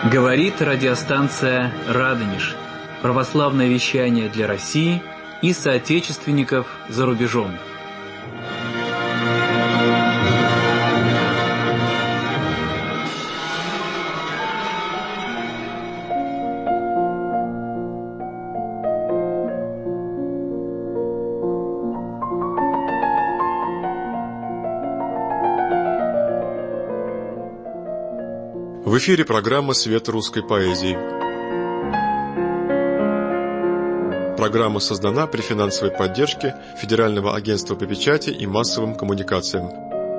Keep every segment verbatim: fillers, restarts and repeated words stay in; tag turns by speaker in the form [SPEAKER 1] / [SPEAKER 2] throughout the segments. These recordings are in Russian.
[SPEAKER 1] Говорит радиостанция «Радонеж». Православное вещание для России и соотечественников за рубежом.
[SPEAKER 2] В эфире программа «Свет русской поэзии». Программа создана при финансовой поддержке Федерального агентства по печати и массовым коммуникациям.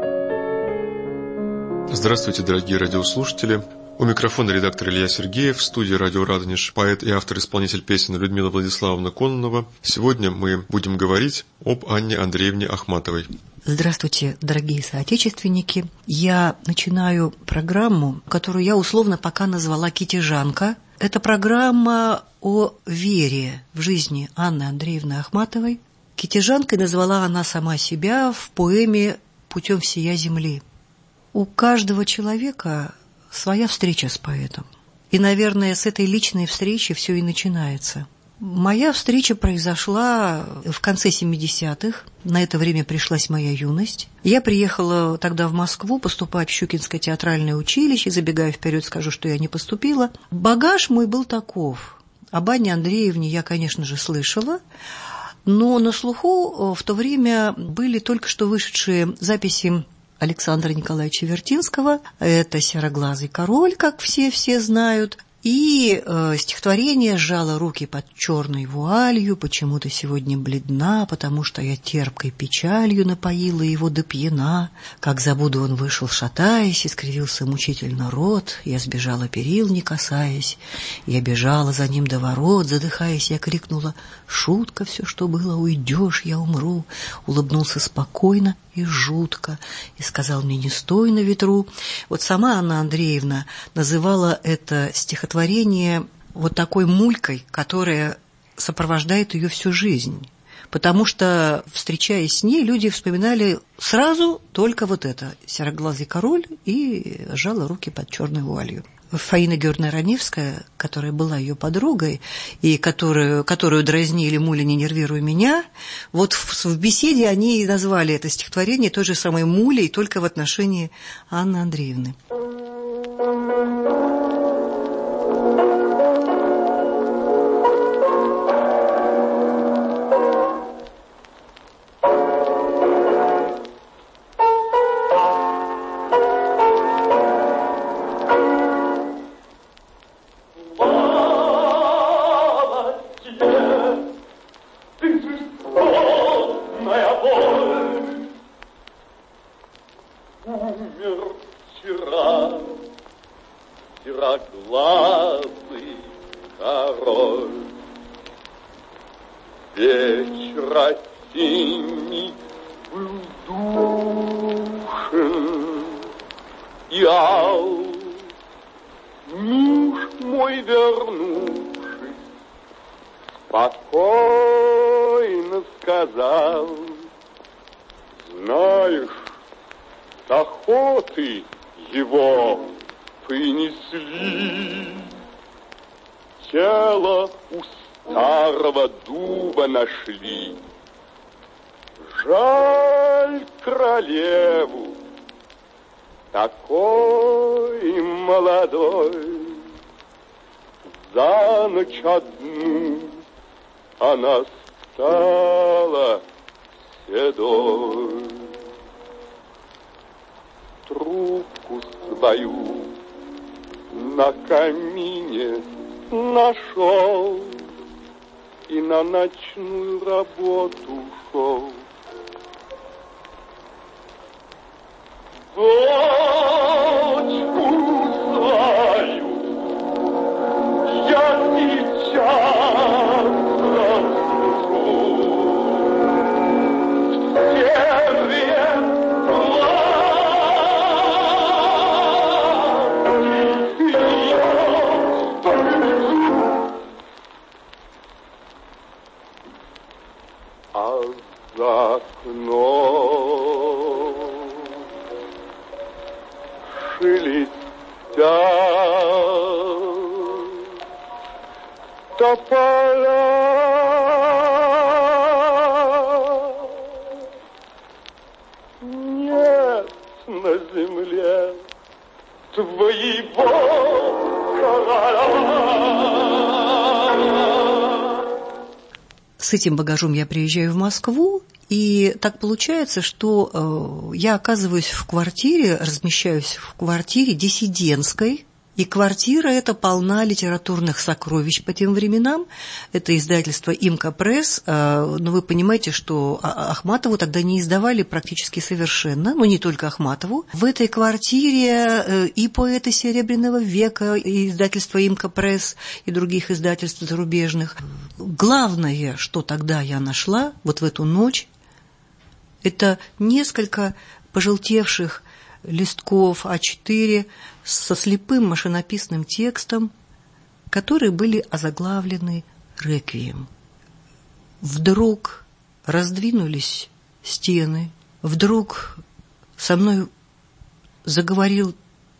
[SPEAKER 2] Здравствуйте, дорогие радиослушатели. У микрофона редактор Илья Сергеев, в студии «Радио Радонеж» поэт и автор-исполнитель песен Людмила Владиславовна Кононова. Сегодня мы будем говорить об Анне Андреевне Ахматовой.
[SPEAKER 3] Здравствуйте, дорогие соотечественники. Я начинаю программу, которую я условно пока назвала «Китежанка». Это программа о вере в жизни Анны Андреевны Ахматовой. «Китежанкой» назвала она сама себя в поэме «Путем всея земли». У каждого человека своя встреча с поэтом. И, наверное, с этой личной встречи все и начинается. Моя встреча произошла в конце семидесятых. На это время пришлась моя юность. Я приехала тогда в Москву поступать в Щукинское театральное училище. Забегая вперед, скажу, что я не поступила. Багаж мой был таков. Об Анне Андреевне я, конечно же, слышала. Но на слуху в то время были только что вышедшие записи Александра Николаевича Вертинского. Это «Сероглазый король», как все-все знают. И э, стихотворение «Сжала руки под черной вуалью, почему ты сегодня бледна, потому что я терпкой печалью напоила его до пьяна. Как забуду, он вышел, шатаясь, и скривился мучительно рот. Я сбежала перил, не касаясь. Я бежала за ним до ворот, задыхаясь, я крикнула: шутка все, что было, уйдешь, я умру. Улыбнулся спокойно и жутко, и сказал мне: не стой на ветру. Вот сама Анна Андреевна называла это стихотворение вот такой мулькой, которая сопровождает ее всю жизнь. Потому что, встречаясь с ней, люди вспоминали сразу только вот это «Сероглазый король» и «Сжала руки под черной вуалью». Фаина Георгиевна Раневская, которая была ее подругой и которую, которую дразнили «Муля, не нервируй меня», вот в, в беседе они назвали это стихотворение той же самой Мулей, только в отношении Анны Андреевны.
[SPEAKER 4] Сероглазый король, вечер осенний был душен и ал. Муж мой, вернувшись, спокойно сказал: знаешь, с охоты его принесли, тело у старого дуба нашли. Жаль королеву, такой молодой, за ночь одну она стала седой. Трубку свою на камине нашел и на ночную работу ушел. Дочку свою я сейчас разбужу. А за окном тополя. Нет на земле твоего короля.
[SPEAKER 3] С этим багажом я приезжаю в Москву, и так получается, что э, я оказываюсь в квартире, размещаюсь в квартире диссидентской, и квартира эта полна литературных сокровищ по тем временам. Это издательство «Имка Пресс». Э, но вы понимаете, что Ахматову тогда не издавали практически совершенно, ну не только Ахматову. В этой квартире э, и поэты Серебряного века, и издательство «Имка Пресс», и других издательств зарубежных. Главное, что тогда я нашла, вот в эту ночь, это несколько пожелтевших листков а четыре со слепым машинописным текстом, которые были озаглавлены «Реквием». Вдруг раздвинулись стены, вдруг со мной заговорил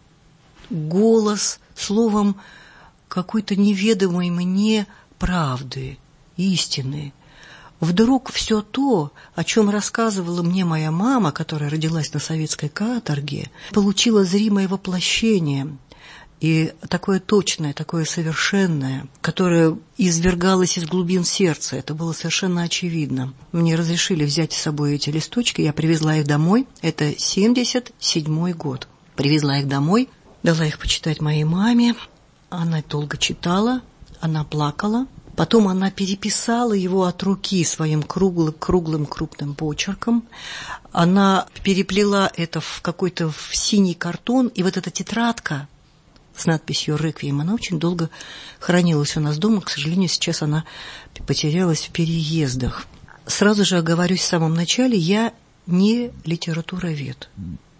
[SPEAKER 3] голос, словом, какой-то неведомой мне правды, истины. Вдруг все то, о чем рассказывала мне моя мама, которая родилась на советской каторге, получило зримое воплощение, и такое точное, такое совершенное, которое извергалось из глубин сердца. Это было совершенно очевидно. Мне разрешили взять с собой эти листочки, я привезла их домой. Это семьдесят седьмой год. Привезла их домой, дала их почитать моей маме. Она долго читала, она плакала. Потом она переписала его от руки своим круглым, круглым крупным почерком. Она переплела это в какой-то в синий картон. И вот эта тетрадка с надписью «Реквием», она очень долго хранилась у нас дома. К сожалению, сейчас она потерялась в переездах. Сразу же оговорюсь в самом начале, я не литературовед.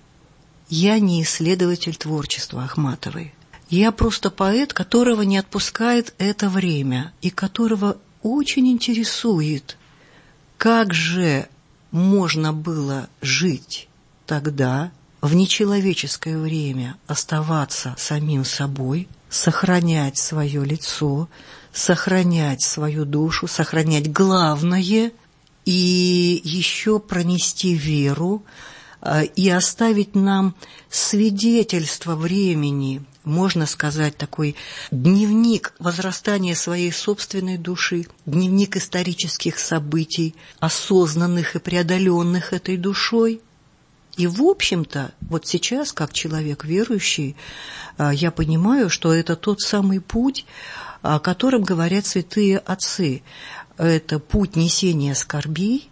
[SPEAKER 3] Я не исследователь творчества Ахматовой. Я просто поэт, которого не отпускает это время и которого очень интересует, как же можно было жить тогда, в нечеловеческое время, оставаться самим собой, сохранять свое лицо, сохранять свою душу, сохранять главное и еще пронести веру и оставить нам свидетельство времени, можно сказать, такой дневник возрастания своей собственной души, дневник исторических событий, осознанных и преодоленных этой душой. И, в общем-то, вот сейчас, как человек верующий, я понимаю, что это тот самый путь, о котором говорят святые отцы. Это путь несения скорбей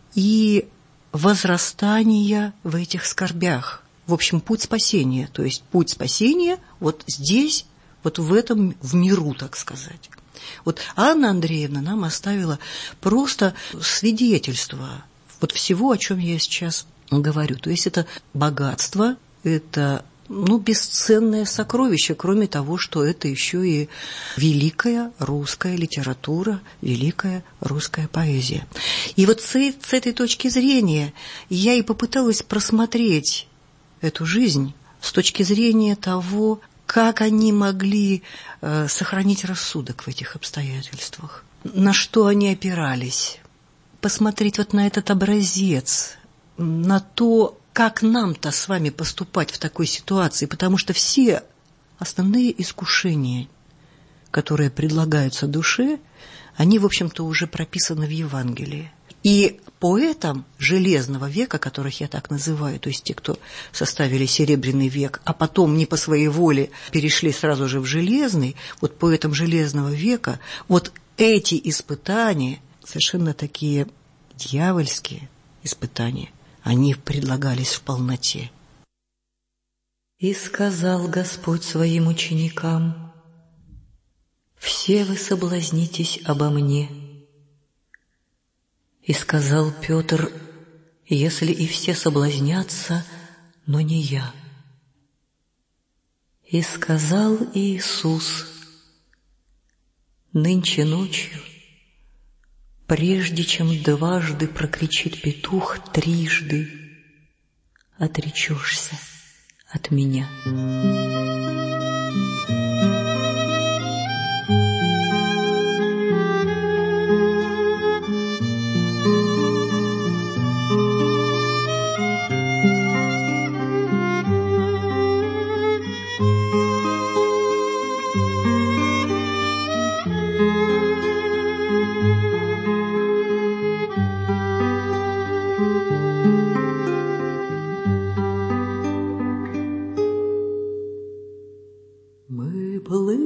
[SPEAKER 3] и возрастания в этих скорбях. В общем, путь спасения, то есть путь спасения вот здесь, вот в этом, в миру, так сказать. Вот Анна Андреевна нам оставила просто свидетельство вот всего, о чем я сейчас говорю. То есть это богатство, это ну, бесценное сокровище, кроме того, что это еще и великая русская литература, великая русская поэзия. И вот с, с этой точки зрения я и попыталась просмотреть эту жизнь с точки зрения того, как они могли э, сохранить рассудок в этих обстоятельствах, на что они опирались, посмотреть вот на этот образец, на то, как нам-то с вами поступать в такой ситуации, потому что все основные искушения, которые предлагаются душе, они, в общем-то, уже прописаны в Евангелии. И поэтам Железного века, которых я так называю, то есть те, кто составили Серебряный век, а потом не по своей воле перешли сразу же в Железный, вот поэтам Железного века, вот эти испытания, совершенно такие дьявольские испытания, они предлагались в полноте. «И сказал Господь своим ученикам: все вы соблазнитесь обо мне. И сказал Петр: если и все соблазнятся, но не я. И сказал Иисус: нынче ночью, прежде чем дважды прокричит петух, трижды отречешься от меня».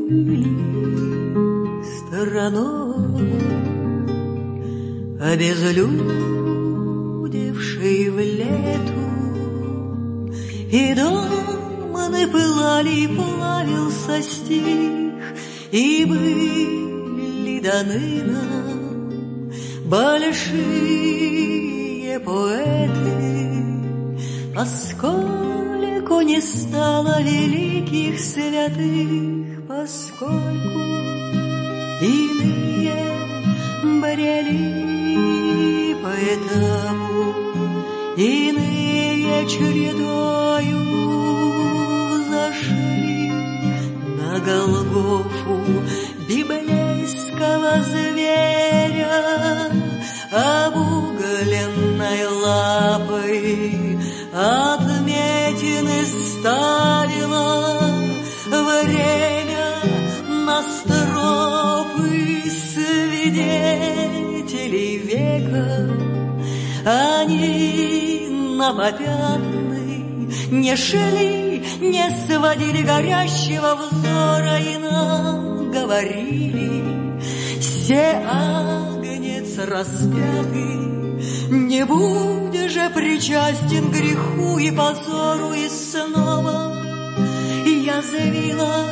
[SPEAKER 3] плыли стороной, обезлюдевший в лету, и домны пылали, и плавился стих, и были даны нам большие поэты, поскольку не стало великих святых, поскольку иные брели по этапу, иные чередою зашли на Голгофу библейского зверя, обугленной лапой отметины ставила время на стропы свидетелей века. Они на попятный не шли, не сводили горящего взора и нам говорили: се агнец распятый, не будь же причастен греху и позору. И снова язвила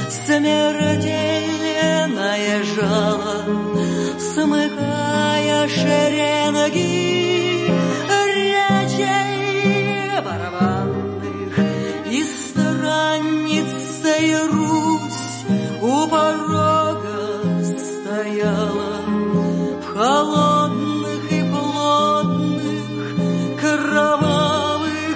[SPEAKER 3] смертельное жало, смыкая шеренги речей барабанных, и странницей Русь у порога стояла в холодных и плотных кровавых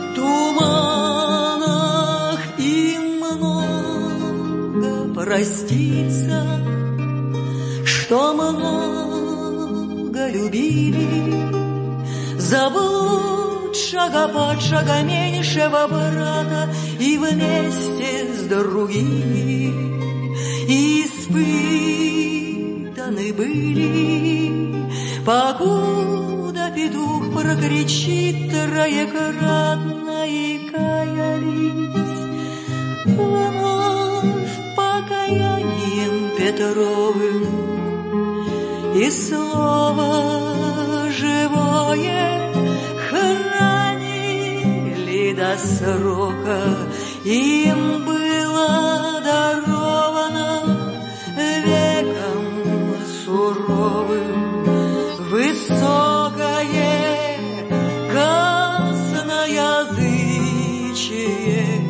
[SPEAKER 3] туманах. И много проститься, что много любили, заблудшего, падшего, меньшего брата, и вместе с другими испытаны были, покуда петух прокричит троекратно, и каялись вновь покаянием Петровым, и слово живое хранили до срока. Им было даровано веком суровым высокое косноязычие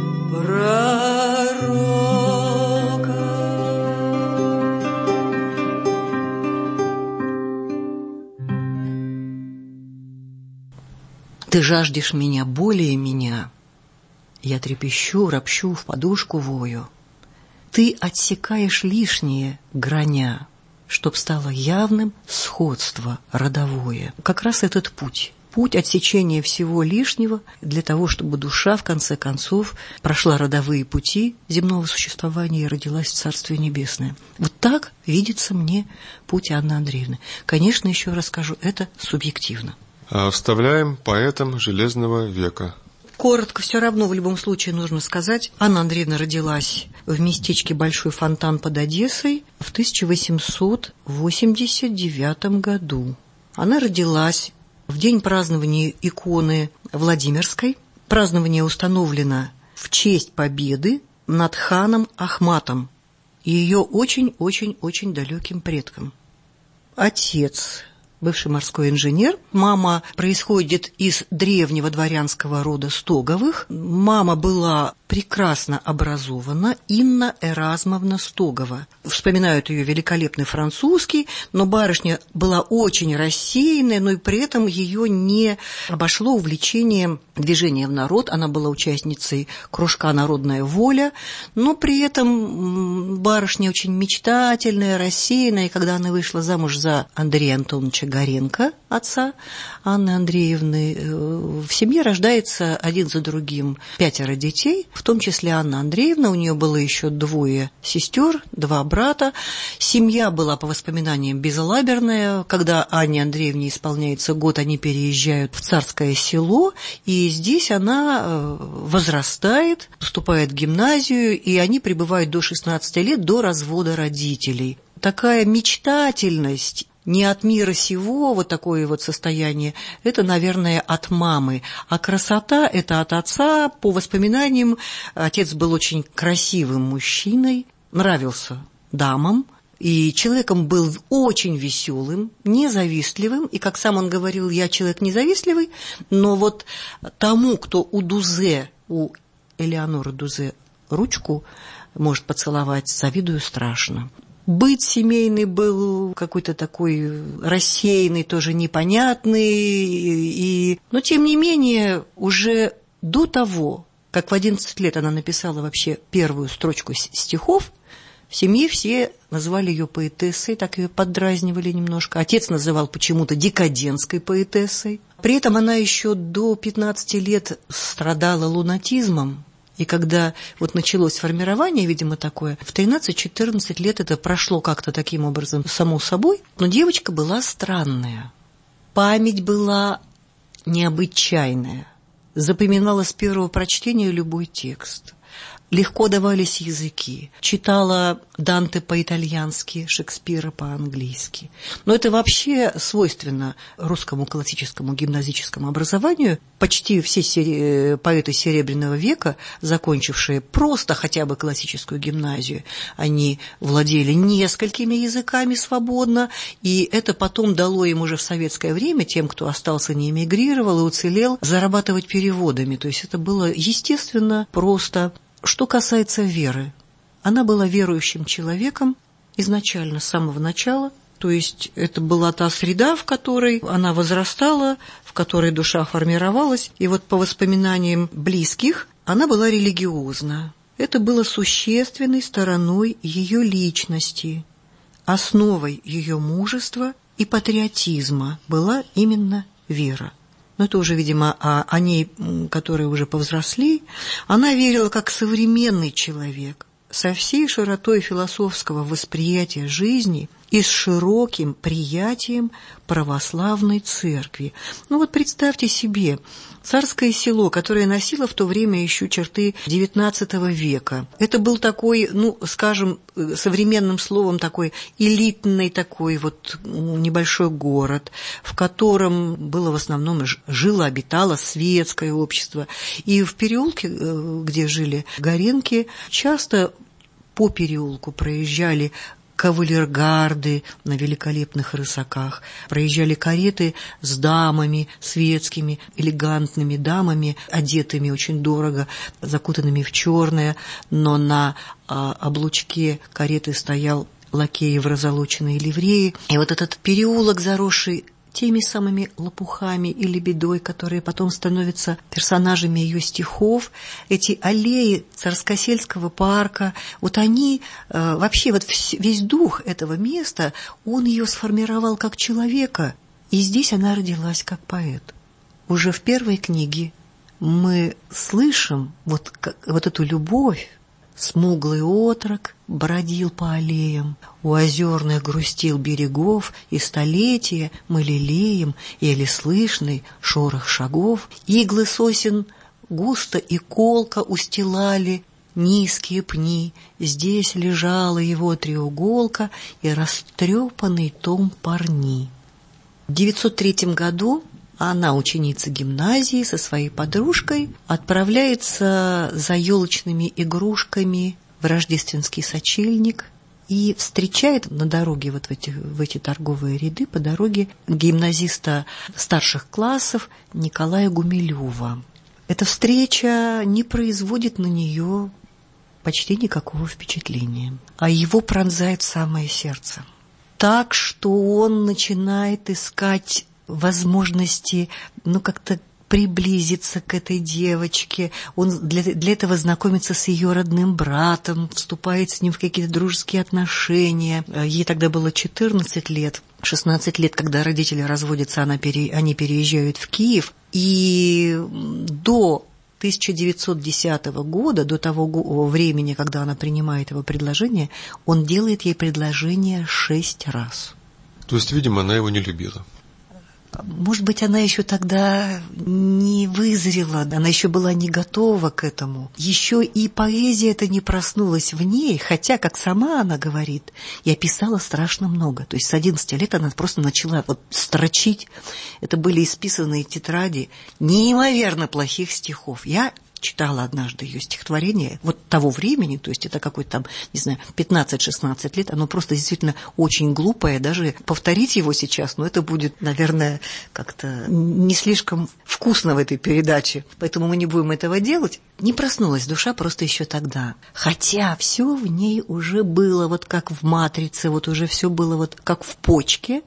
[SPEAKER 3] пророка. Ты жаждешь меня более меня, я трепещу, ропщу, в подушку вою. Ты отсекаешь лишнее, граня, чтоб стало явным сходство родовое. Как раз этот путь. Путь отсечения всего лишнего для того, чтобы душа, в конце концов, прошла родовые пути земного существования и родилась в Царствие Небесное. Вот так видится мне путь Анны Андреевны. Конечно, еще раз скажу, это субъективно.
[SPEAKER 2] А вставляем поэтом Железного века.
[SPEAKER 3] Коротко, все равно в любом случае нужно сказать. Анна Андреевна родилась в местечке Большой Фонтан под Одессой в тысяча восемьсот восемьдесят девятом году. Она родилась в день празднования иконы Владимирской. Празднование установлено в честь победы над ханом Ахматом и ее очень-очень-очень далеким предком. Отец – бывший морской инженер. Мама происходит из древнего дворянского рода Стоговых. Мама была прекрасно образована, Инна Эразмовна Стогова. Вспоминают ее великолепный французский, но барышня была очень рассеянная, но и при этом ее не обошло увлечение движением в народ. Она была участницей кружка «Народная воля», но при этом барышня очень мечтательная, рассеянная. И когда она вышла замуж за Андрея Антоновича Горенко, отца Анны Андреевны, в семье рождается один за другим пятеро детей, в том числе Анна Андреевна. У нее было еще двое сестер, два брата. брата. Семья была, по воспоминаниям, безалаберная. Когда Анне Андреевне исполняется год, они переезжают в Царское Село, и здесь она возрастает, поступает в гимназию, и они пребывают до шестнадцати лет, до развода родителей. Такая мечтательность не от мира сего, вот такое вот состояние, это, наверное, от мамы. А красота – это от отца. По воспоминаниям, отец был очень красивым мужчиной, нравился дамам, и человеком был очень веселым, независтливым. И, как сам он говорил, я человек независтливый, но вот тому, кто у Дузе, у Элеоноры Дузе ручку может поцеловать, завидую страшно. Быт семейный был какой-то такой рассеянный, тоже непонятный. И... Но, тем не менее, уже до того, как в одиннадцать лет она написала вообще первую строчку стихов, в семье все называли ее поэтессой, так ее поддразнивали немножко. Отец называл почему-то декадентской поэтессой. При этом она еще до пятнадцати лет страдала лунатизмом. И когда вот началось формирование, видимо, такое, в тринадцать-четырнадцать лет это прошло как-то таким образом само собой, но девочка была странная. Память была необычайная. Запоминала с первого прочтения любой текст. Легко давались языки. Читала Данте по-итальянски, Шекспира по-английски. Но это вообще свойственно русскому классическому гимназическому образованию. Почти все сери... поэты Серебряного века, закончившие просто хотя бы классическую гимназию, они владели несколькими языками свободно, и это потом дало им уже в советское время, тем, кто остался, не эмигрировал и уцелел, зарабатывать переводами. То есть это было естественно, просто. Что касается веры, она была верующим человеком изначально, с самого начала, то есть это была та среда, в которой она возрастала, в которой душа формировалась, и вот по воспоминаниям близких она была религиозна. Это было существенной стороной ее личности, основой ее мужества и патриотизма была именно вера. Но это уже, видимо, о, о ней, которые уже повзросли. Она верила как современный человек, со всей широтой философского восприятия жизни и с широким приятием православной церкви. Ну вот представьте себе, Царское Село, которое носило в то время еще черты девятнадцатого века. Это был такой, ну, скажем, современным словом, такой элитный такой вот небольшой город, в котором было в основном жило, обитало светское общество. И в переулке, где жили Горенки, часто по переулку проезжали кавалергарды на великолепных рысаках, проезжали кареты с дамами, светскими, элегантными дамами, одетыми очень дорого, закутанными в черное, но на а, облучке кареты стоял лакей в разолоченной ливреи. И вот этот переулок, заросший теми самыми лопухами и лебедой, которые потом становятся персонажами ее стихов, эти аллеи Царскосельского парка, вот они, вообще вот весь дух этого места, он ее сформировал как человека, и здесь она родилась как поэт. Уже в первой книге мы слышим вот, вот эту любовь. Смуглый отрок бродил по аллеям, у озерных грустил берегов, и столетия мы лелеем, еле слышный шорох шагов. Иглы сосен густо и колко устилали низкие пни, здесь лежала его треуголка и растрепанный том парни. В девятьсот третьем году она, ученица гимназии, со своей подружкой отправляется за елочными игрушками в рождественский сочельник и встречает на дороге, вот в эти, в эти торговые ряды, по дороге гимназиста старших классов Николая Гумилева. Эта встреча не производит на нее почти никакого впечатления, а его пронзает самое сердце. Так, что он начинает искать возможности, ну, как-то приблизиться к этой девочке. Он для, для этого знакомится с ее родным братом, вступает с ним в какие-то дружеские отношения. Ей тогда было четырнадцать лет. шестнадцать лет, когда родители разводятся, она пере, они переезжают в Киев. И до тысяча девятьсот десятого года, до того времени, когда она принимает его предложение, он делает ей предложение шесть раз.
[SPEAKER 2] То есть, видимо, она его не любила.
[SPEAKER 3] Может быть, она еще тогда не вызрела, она еще была не готова к этому. Еще и поэзия эта не проснулась в ней, хотя, как сама она говорит, я писала страшно много. То есть с одиннадцати лет она просто начала вот строчить. Это были исписанные тетради неимоверно плохих стихов. Я читала однажды ее стихотворение вот того времени, то есть это какой-то там, не знаю, пятнадцать-шестнадцать лет, оно просто действительно очень глупое, даже повторить его сейчас, но это будет, наверное, как-то не слишком вкусно в этой передаче, поэтому мы не будем этого делать. Не проснулась душа просто еще тогда, хотя все в ней уже было вот как в «Матрице», вот уже все было вот как в почке.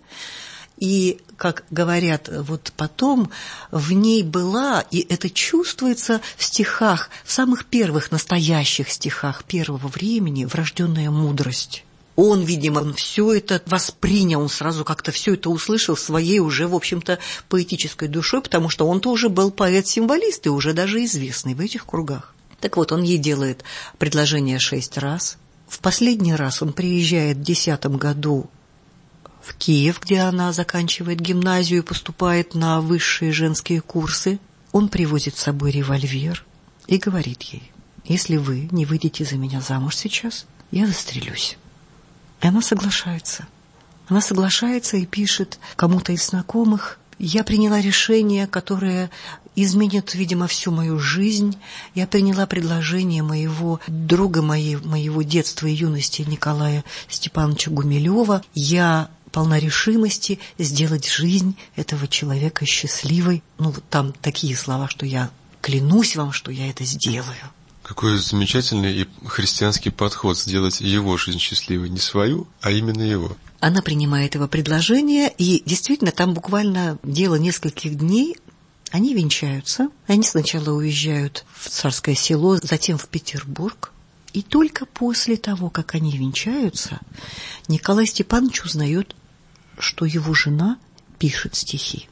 [SPEAKER 3] И, как говорят вот потом, в ней была, и это чувствуется в стихах, в самых первых настоящих стихах первого времени, врожденная мудрость. Он, видимо, он все это воспринял, он сразу как-то все это услышал своей уже, в общем-то, поэтической душой, потому что он-то уже был поэт-символист и уже даже известный в этих кругах. Так вот, он ей делает предложение шесть раз. В последний раз он приезжает в десятом году в Киев, где она заканчивает гимназию и поступает на высшие женские курсы. Он привозит с собой револьвер и говорит ей: если вы не выйдете за меня замуж сейчас, я застрелюсь. И она соглашается. Она соглашается и пишет кому-то из знакомых: я приняла решение, которое изменит, видимо, всю мою жизнь. Я приняла предложение моего друга, моей, моего детства и юности Николая Степановича Гумилева. Я полна решимости сделать жизнь этого человека счастливой. Ну, вот там такие слова, что я клянусь вам, что я это сделаю.
[SPEAKER 2] Какой замечательный и христианский подход — сделать его жизнь счастливой, не свою, а именно его.
[SPEAKER 3] Она принимает его предложение, и действительно, там буквально дело нескольких дней. Они венчаются. Они сначала уезжают в Царское Село, затем в Петербург. И только после того, как они венчаются, Николай Степанович узнает, что его жена пишет стихи.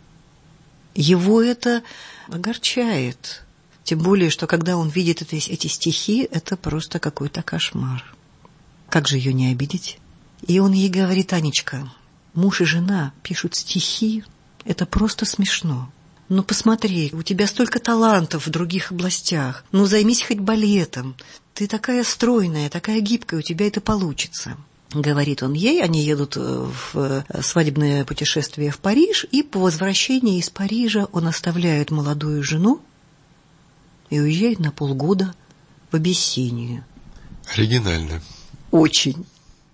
[SPEAKER 3] Его это огорчает. Тем более, что когда он видит это, эти стихи, это просто какой-то кошмар. Как же ее не обидеть? И он ей говорит: Анечка, муж и жена пишут стихи, это просто смешно. Ну, посмотри, у тебя столько талантов в других областях. Ну, займись хоть балетом. Ты такая стройная, такая гибкая, у тебя это получится. Говорит он ей, они едут в свадебное путешествие в Париж, и по возвращении из Парижа он оставляет молодую жену и уезжает на полгода в Абиссинию.
[SPEAKER 2] Оригинально.
[SPEAKER 3] Очень.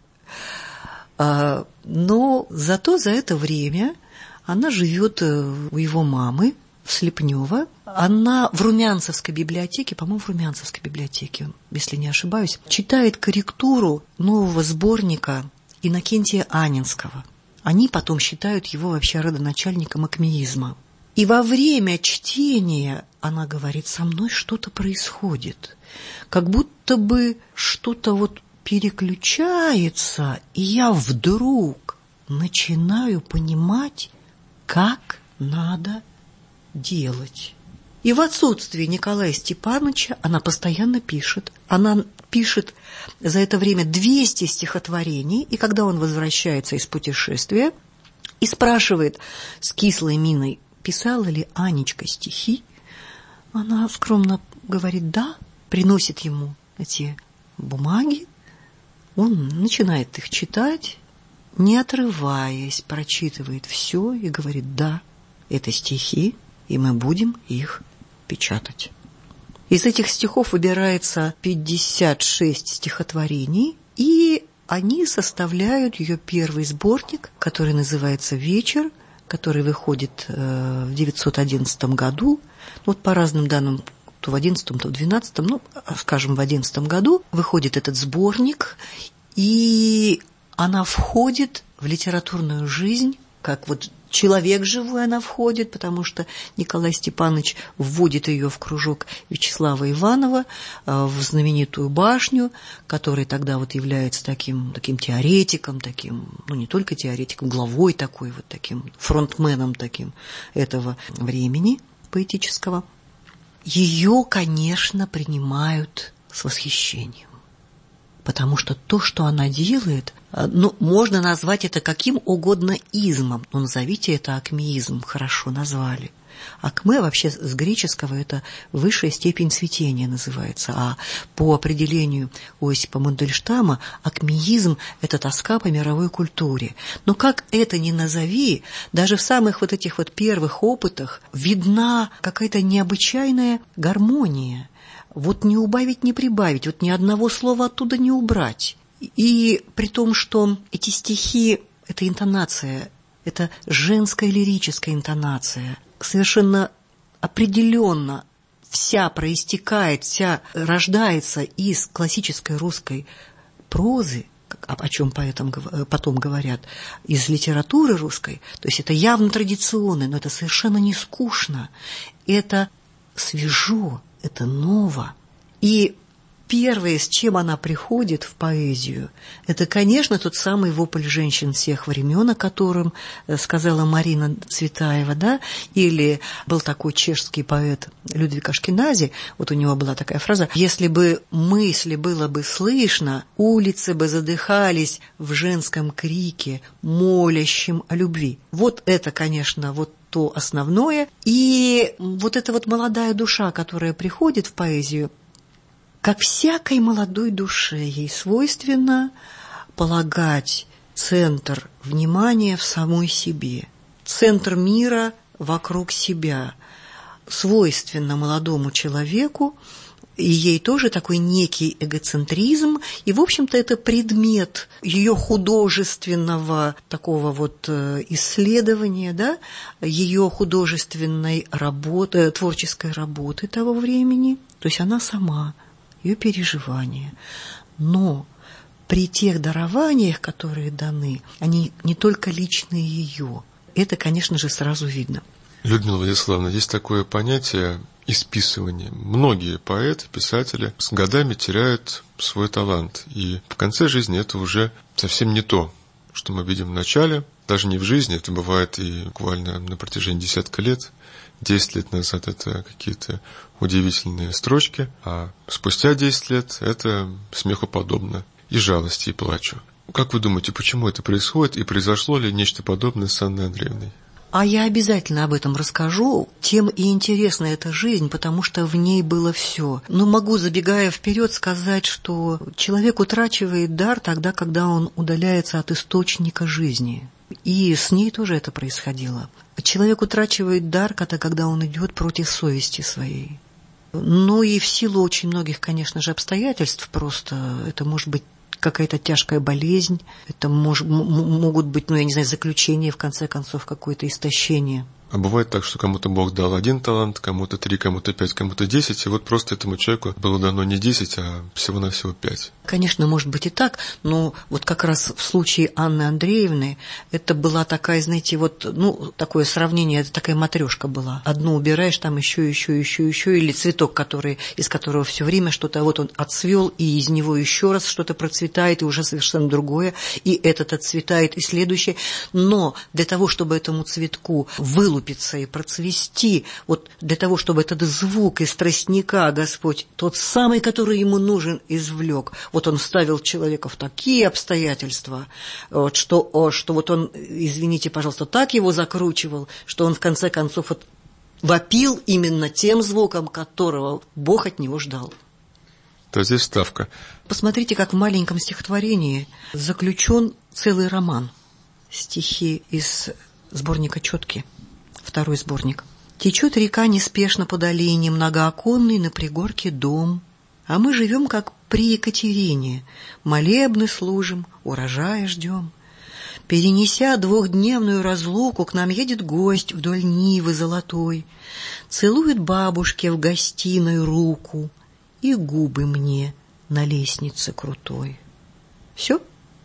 [SPEAKER 3] А, но зато за это время она живет у его мамы в Слепнево. Она в Румянцевской библиотеке, по-моему, в Румянцевской библиотеке, если не ошибаюсь, читает корректуру нового сборника Иннокентия Анинского. Они потом считают его вообще родоначальником акмеизма. И во время чтения она говорит: со мной что-то происходит, как будто бы что-то вот переключается, и я вдруг начинаю понимать, как надо делать. И в отсутствие Николая Степановича она постоянно пишет. Она пишет за это время двести стихотворений, и когда он возвращается из путешествия и спрашивает с кислой миной: писала ли Анечка стихи, она скромно говорит: да, приносит ему эти бумаги, он начинает их читать, не отрываясь, прочитывает все и говорит: да, это стихи, и мы будем их печатать. Из этих стихов выбирается пятьдесят шесть стихотворений, и они составляют ее первый сборник, который называется «Вечер», который выходит в девятьсот одиннадцатом году. Вот по разным данным, то в одиннадцатом, то в двенадцатом, ну, скажем, в одиннадцатом году выходит этот сборник, и она входит в литературную жизнь, как вот человек живой она входит, потому что Николай Степанович вводит ее в кружок Вячеслава Иванова, в знаменитую башню, который тогда вот является таким, таким теоретиком, таким, ну не только теоретиком, главой такой, вот таким фронтменом таким этого времени поэтического. ее, конечно, принимают с восхищением. Потому что то, что она делает, ну, можно назвать это каким угодно измом. Ну, назовите это акмеизм, хорошо назвали. Акме вообще с греческого это высшая степень цветения называется, а по определению Осипа Мандельштама акмеизм – это тоска по мировой культуре. Но как это ни назови, даже в самых вот этих вот первых опытах видна какая-то необычайная гармония. Вот не убавить, не прибавить, вот ни одного слова оттуда не убрать. И при том, что эти стихи – это интонация, это женская лирическая интонация, совершенно определенно вся проистекает, вся рождается из классической русской прозы, о чем поэтам потом говорят, из литературы русской. То есть это явно традиционно, но это совершенно не скучно, это свежо, это ново. И первое, с чем она приходит в поэзию, это, конечно, тот самый вопль женщин всех времен, о котором сказала Марина Цветаева, да, или был такой чешский поэт Людвиг Ашкенази, вот у него была такая фраза: «Если бы мысли было бы слышно, улицы бы задыхались в женском крике, молящем о любви». Вот это, конечно, вот то основное. И вот эта вот молодая душа, которая приходит в поэзию, как всякой молодой душе, ей свойственно полагать центр внимания в самой себе, центр мира вокруг себя. Свойственно молодому человеку, и ей тоже такой некий эгоцентризм, и, в общем-то, это предмет ее художественного такого вот исследования, да, ее художественной работы, творческой работы того времени, то есть она сама, ее переживания. Но при тех дарованиях, которые даны, они не только личные ее. Это, конечно же, сразу видно.
[SPEAKER 2] Людмила Владиславовна, есть такое понятие исписывание. Многие поэты, писатели с годами теряют свой талант. И в конце жизни это уже совсем не то, что мы видим в начале. Даже не в жизни, это бывает и буквально на протяжении десятка лет. Десять лет назад это какие-то удивительные строчки, а спустя десять лет это смехоподобно. И жалости, и плачу. Как вы думаете, почему это происходит, и произошло ли нечто подобное с Анной Андреевной?
[SPEAKER 3] А я обязательно об этом расскажу. Тем и интересна эта жизнь, потому что в ней было все. Но могу, забегая вперед, сказать, что человек утрачивает дар тогда, когда он удаляется от источника жизни. И с ней тоже это происходило. Человек утрачивает дар, когда он идет против совести своей. Ну и в силу очень многих, конечно же, обстоятельств, просто это может быть какая-то тяжкая болезнь, это мож, м- могут быть, ну, я не знаю, заключение, в конце концов, какое-то истощение.
[SPEAKER 2] А бывает так, что кому-то Бог дал один талант, кому-то три, кому-то пять, кому-то десять, и вот просто этому человеку было дано не десять, а всего-навсего пять.
[SPEAKER 3] Конечно, может быть и так, но вот как раз в случае Анны Андреевны это была такая, знаете, вот, ну, такое сравнение, это такая матрешка была. Одну убираешь, там еще, еще, еще, еще, или цветок, который, из которого все время что-то, вот он отцвел, и из него еще раз что-то процветает, и уже совершенно другое, и этот отцветает, и следующее. Но для того, чтобы этому цветку вылупиться и процвести, вот для того, чтобы этот звук из тростника Господь, тот самый, который ему нужен, извлек. Вот он ставил человека в такие обстоятельства, вот, что, что вот он, извините, пожалуйста, так его закручивал, что он в конце концов вот вопил именно тем звуком, которого Бог от него ждал.
[SPEAKER 2] То здесь ставка.
[SPEAKER 3] Посмотрите, как в маленьком стихотворении заключен целый роман. Стихи из сборника «Четки». Второй сборник. Течет река неспешно по долине, многооконный на пригорке дом. А мы живем, как при Екатерине, молебны служим, урожая ждем. Перенеся двухдневную разлуку, к нам едет гость вдоль Нивы золотой, целует бабушке в гостиной руку и губы мне на лестнице крутой. Все?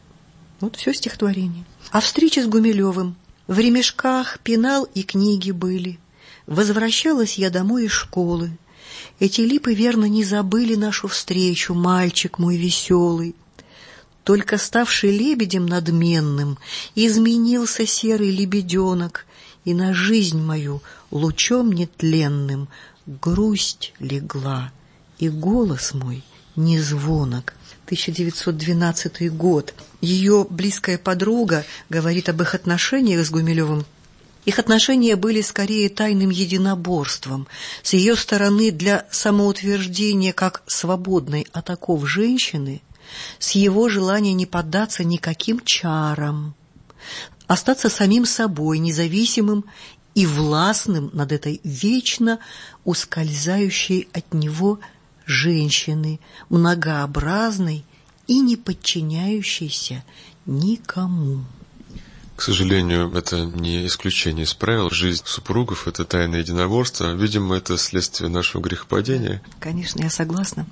[SPEAKER 3] Вот все стихотворение. А встреча с Гумилевым. В ремешках пенал и книги были. Возвращалась я домой из школы. Эти липы верно не забыли нашу встречу, мальчик мой веселый. Только ставший лебедем надменным, изменился серый лебеденок, и на жизнь мою лучом нетленным грусть легла, и голос мой не звонок. тысяча девятьсот двенадцатый год. Ее близкая подруга говорит об их отношениях с Гумилевым. Их отношения были скорее тайным единоборством. С ее стороны для самоутверждения как свободной от оков женщины, с его желания не поддаться никаким чарам, остаться самим собой, независимым и властным над этой вечно ускользающей от него женщины, многообразной и не подчиняющейся никому.
[SPEAKER 2] К сожалению, это не исключение из правил. Жизнь супругов – это тайное единоборство. Видимо, это следствие нашего грехопадения.
[SPEAKER 3] Конечно, я согласна.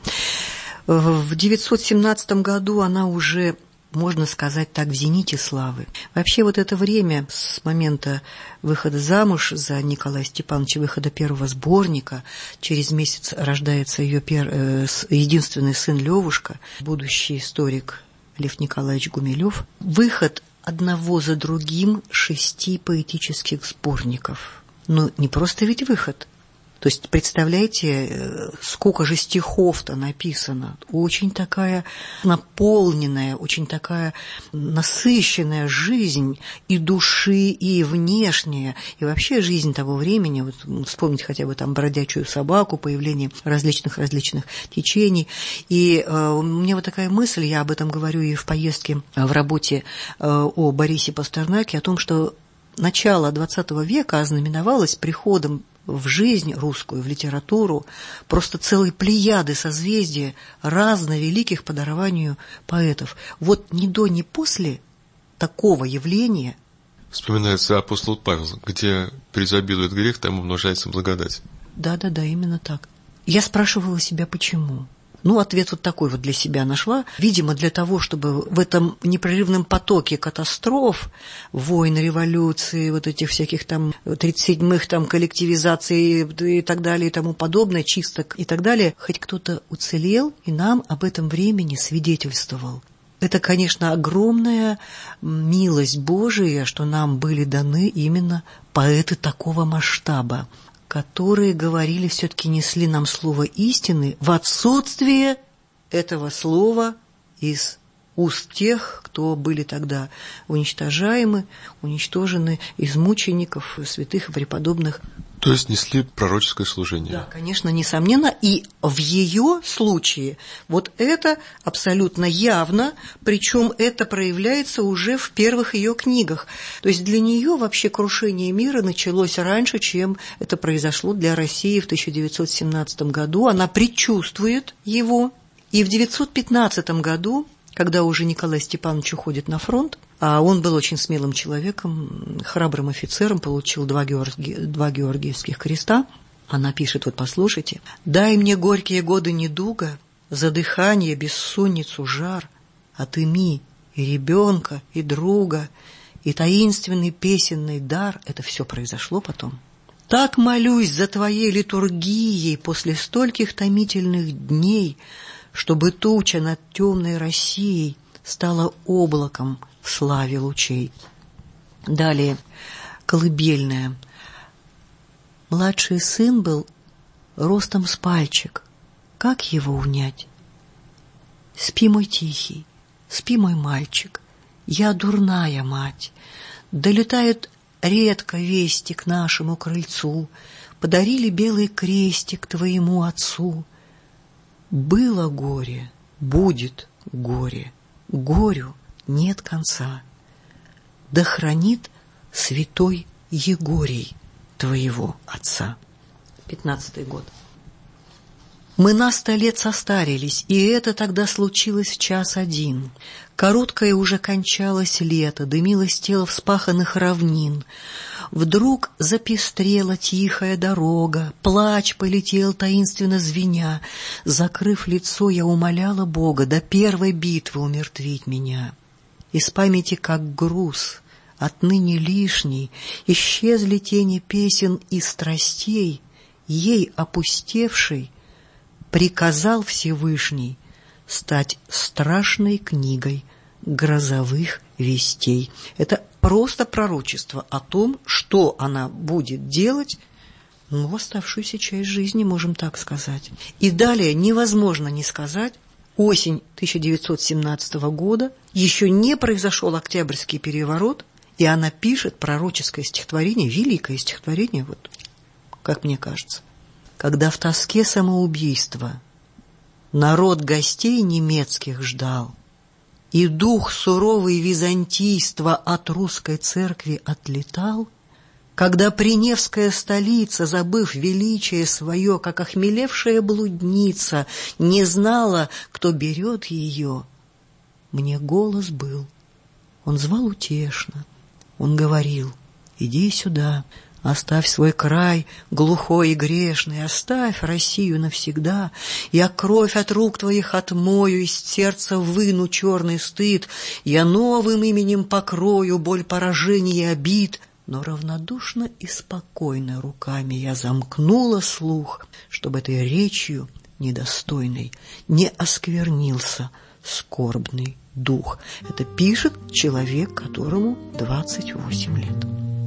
[SPEAKER 3] В девятьсот семнадцатом году она уже, можно сказать так, в зените славы. Вообще вот это время с момента выхода замуж за Николая Степановича, выхода первого сборника, через месяц рождается ее пер... единственный сын Левушка, будущий историк Лев Николаевич Гумилев. Выход одного за другим шести поэтических сборников. Но не просто ведь выход. То есть, представляете, сколько же стихов-то написано. Очень такая наполненная, очень такая насыщенная жизнь и души, и внешняя, и вообще жизнь того времени. Вот вспомнить хотя бы там «Бродячую собаку», появление различных-различных течений. И э, у меня вот такая мысль, я об этом говорю и в поездке в работе э, о Борисе Пастернаке, о том, что начало двадцатого века ознаменовалось приходом в жизнь русскую, в литературу, просто целые плеяды созвездия разновеликих по дарованию поэтов. Вот ни до, ни после такого явления.
[SPEAKER 2] Вспоминается апостол Павел, где преизобилует грех, там умножается благодать.
[SPEAKER 3] Да-да-да, именно так. Я спрашивала себя, почему. Ну, ответ вот такой вот для себя нашла. Видимо, для того, чтобы в этом непрерывном потоке катастроф, войн, революции, вот этих всяких там тридцать седьмых там коллективизаций и так далее и тому подобное, чисток и так далее, хоть кто-то уцелел и нам об этом времени свидетельствовал. Это, конечно, огромная милость Божия, что нам были даны именно поэты такого масштаба, которые говорили, все-таки несли нам слово истины в отсутствие этого слова из уст тех, кто были тогда уничтожаемы, уничтожены из мучеников, святых и преподобных.
[SPEAKER 2] То есть несли пророческое служение.
[SPEAKER 3] Да, конечно, несомненно. И в ее случае вот это абсолютно явно, причем это проявляется уже в первых ее книгах. То есть для нее вообще крушение мира началось раньше, чем это произошло для России в тысяча девятьсот семнадцатом году. Она предчувствует его. И в девятьсот пятнадцатом году, когда уже Николай Степанович уходит на фронт, а он был очень смелым человеком, храбрым офицером, получил два, Георги... два Георгиевских креста. Она пишет, вот послушайте: «Дай мне горькие годы недуга, задыхание, бессонницу, жар, отыми и ребенка, и друга, и таинственный песенный дар». Это все произошло потом. «Так молюсь за твоей литургией после стольких томительных дней, чтобы туча над темной Россией стала облаком в славе лучей». Далее, колыбельная. «Младший сын был ростом с пальчик. Как его унять? Спи, мой тихий, спи, мой мальчик. Я дурная мать. Долетает редко вести к нашему крыльцу. Подарили белый крестик твоему отцу. Было горе, будет горе, горю нет конца. Да хранит святой Егорий твоего отца». Пятнадцатый год. «Мы на сто лет состарились, и это тогда случилось в час один. Короткое уже кончалось лето, дымилось тело вспаханных равнин. Вдруг запестрела тихая дорога, плач полетел таинственно звеня. Закрыв лицо, я умоляла Бога до первой битвы умертвить меня. Из памяти, как груз, отныне лишний, исчезли тени песен и страстей, ей опустевшей приказал Всевышний стать страшной книгой грозовых вестей». Это просто пророчество о том, что она будет делать ну, в оставшуюся часть жизни, можем так сказать. И далее невозможно не сказать, осень тысяча девятьсот семнадцатого года, еще не произошел Октябрьский переворот, и она пишет пророческое стихотворение, великое стихотворение, вот, как мне кажется. Когда в тоске самоубийства народ гостей немецких ждал, и дух суровый византийства от русской церкви отлетал, когда Приневская столица, забыв величие свое, как охмелевшая блудница, не знала, кто берет ее, мне голос был, он звал утешно, он говорил: иди сюда, оставь свой край глухой и грешный, оставь Россию навсегда. Я кровь от рук твоих отмою, из сердца выну черный стыд. Я новым именем покрою боль поражений и обид. Но равнодушно и спокойно руками я замкнула слух, чтобы этой речью недостойной не осквернился скорбный дух. Это пишет человек, которому двадцать восемь лет.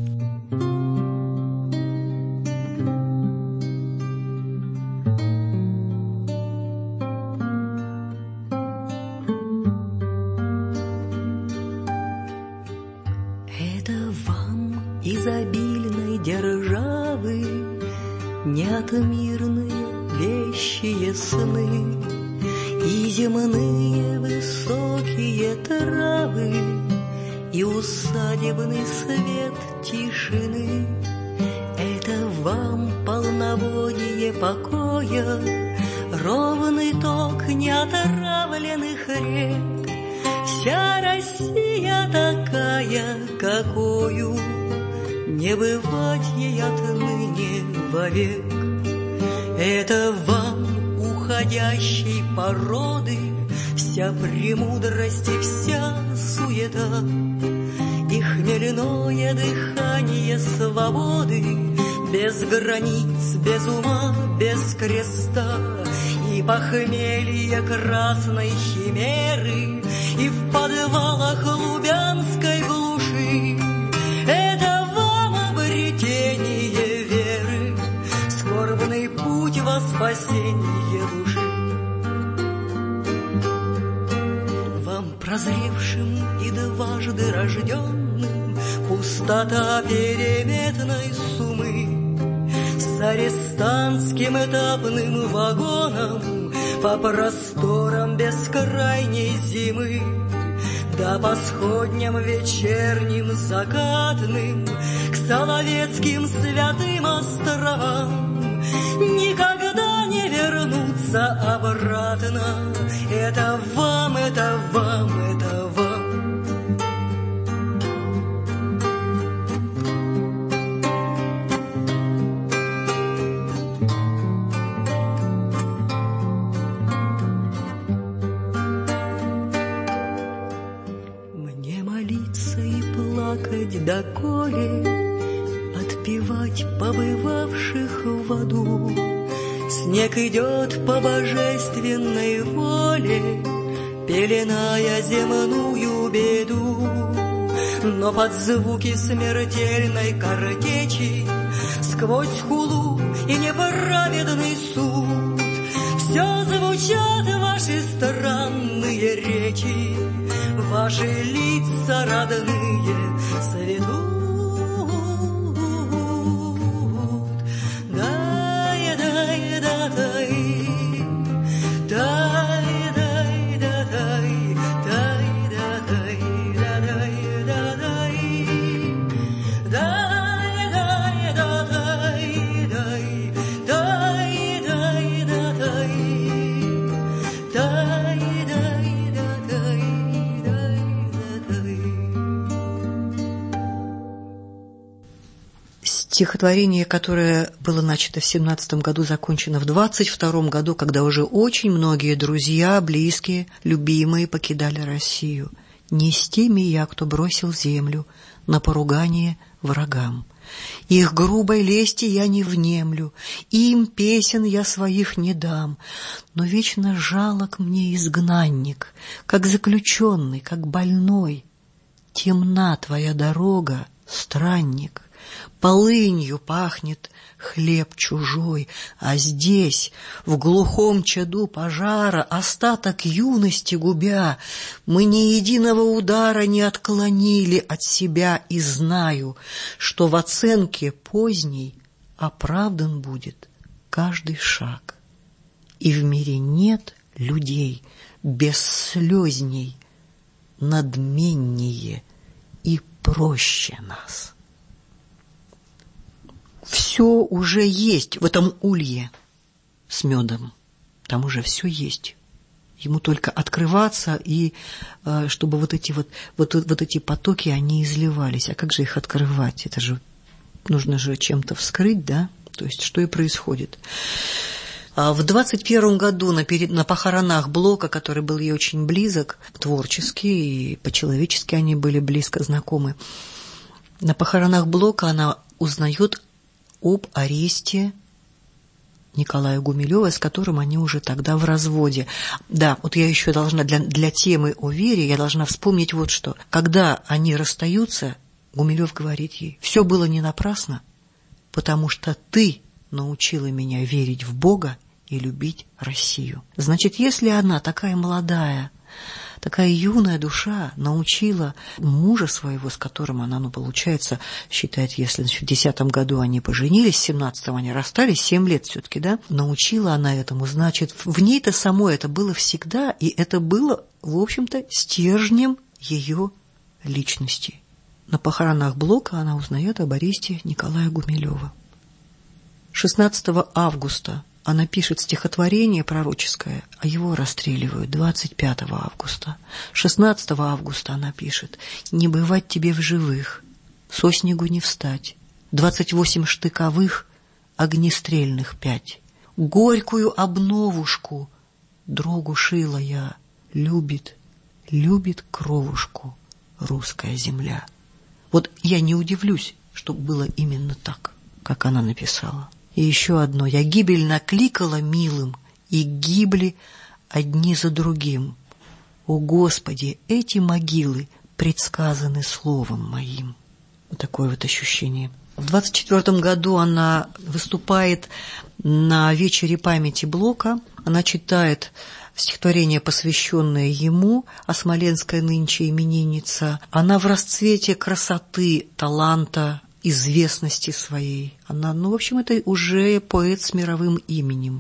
[SPEAKER 5] Изобильной державы нет мирные вещие сны, и земные высокие травы, и усадебный свет тишины. Это вам полноводие покоя, ровный ток неотравленных рек. Вся Россия такая, какою не бывать ей отныне вовек. Это вам, уходящей породы, вся премудрость и вся суета, и хмельное дыхание свободы, без границ, без ума, без креста, и похмелье красной химеры, и в подвалах лубянской глуши. Это вам обретение веры, скорбный путь во спасение души. Вам, прозревшим и дважды рожденным, пустота переметной суммы, с арестантским этапным вагоном по просторам бескрайней зимы, да по сходням вечерним закатным к Соловецким святым островам никогда не вернуться обратно. Это вам, это вам, это вам. Доколе отпевать побывавших в аду. Снег идет по божественной воле, пеленая земную беду. Но под звуки смертельной картечи, сквозь хулу и неправедный суд, все звучат ваши странные речи, ваши лица родные цветут. Дай, дай, да, дай, дай, дай, да, дай, дай, да, дай, да, дай, да, дай, дай, дай, да, дай, дай, дай, дай, да, дай, дай, дай, да, дай.
[SPEAKER 3] Стихотворение, которое было начато в семнадцатом году, закончено в двадцать втором году, когда уже очень многие друзья, близкие, любимые покидали Россию. «Не с теми я, кто бросил землю на поругание врагам. Их грубой лести я не внемлю, им песен я своих не дам. Но вечно жалок мне изгнанник, как заключенный, как больной. Темна твоя дорога, странник, Полынью пахнет хлеб чужой, а здесь, в глухом чаду пожара, остаток юности губя, мы ни единого удара не отклонили от себя, и знаю, что в оценке поздней оправдан будет каждый шаг. И в мире нет людей бесслезней, надменнее и проще нас. Все уже есть в этом улье с медом. Там уже все есть. Ему только открываться, и э, чтобы вот эти вот, вот, вот эти потоки, они изливались. А как же их открывать? Это же нужно же чем-то вскрыть, да? То есть что и происходит. В двадцать первом году на, перед, на похоронах Блока, который был ей очень близок, творчески и по-человечески они были близко знакомы, на похоронах Блока она узнает об аресте Николая Гумилева, с которым они уже тогда в разводе. Да, вот я еще должна для, для темы о вере, я должна вспомнить вот что. Когда они расстаются, Гумилев говорит ей: «Все было не напрасно, потому что ты научила меня верить в Бога и любить Россию». Значит, если она, такая молодая, такая юная душа, научила мужа своего, с которым она, ну, получается, считает, если в десятом году они поженились, в семнадцатом они расстались, семь лет все-таки, да, научила она этому, значит, в ней-то самой это было всегда, и это было, в общем-то, стержнем ее личности. На похоронах Блока она узнает об аресте Николая Гумилева. шестнадцатого августа она пишет стихотворение пророческое, а его расстреливают двадцать пятого августа. шестнадцатого августа она пишет: «Не бывать тебе в живых, со снегу не встать, двадцать восемь штыковых, огнестрельных пять. Горькую обновушку дрогу шила я, любит, любит кровушку русская земля». Вот я не удивлюсь, что было именно так, как она написала. И еще одно: «Я гибель накликала милым, и гибли одни за другим. О, Господи, эти могилы предсказаны словом моим». Вот такое вот ощущение. В двадцать четвёртом году она выступает на вечере памяти Блока. Она читает стихотворение, посвященное ему, а Смоленская нынче именинница. Она в расцвете красоты, таланта, известности своей. Она, ну, в общем, это уже поэт с мировым именем.